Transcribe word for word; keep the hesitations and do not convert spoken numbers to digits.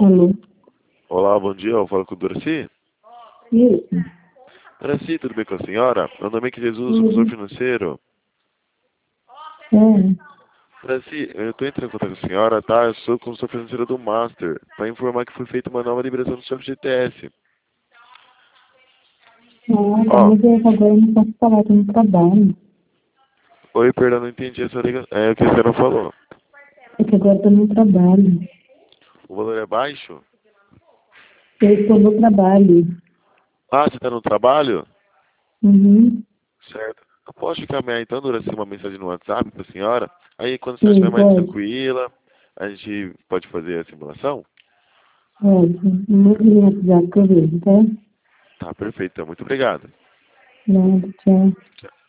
Alô? Olá, bom dia. Eu falo com o Doraci. Isso. Doraci, tudo bem com a senhora? Meu nome é que Jesus, sou consultor Tudo. financeiro. É. Doraci, eu estou entrando em contato com a senhora, tá? Eu sou consultor financeiro do Master, para informar que foi feita uma nova liberação do seu F G T S. Ah, tá, Ó, mas eu agora não posso falar, tô no trabalho. oi, perdão, não entendi essa ligação. É o que a senhora falou. É que agora eu tô no trabalho. O valor é baixo? Eu estou no trabalho. Ah, você está no trabalho? Uhum. Certo. Eu posso encaminhar então, Doraci, uma mensagem no WhatsApp para a senhora? Aí, quando a senhora estiver Sim, mais pode. tranquila, a gente pode fazer a simulação? Pode. Muito no WhatsApp que eu vejo, tá? Tá, perfeito. Então, muito obrigado. Nada, tchau. Tchau.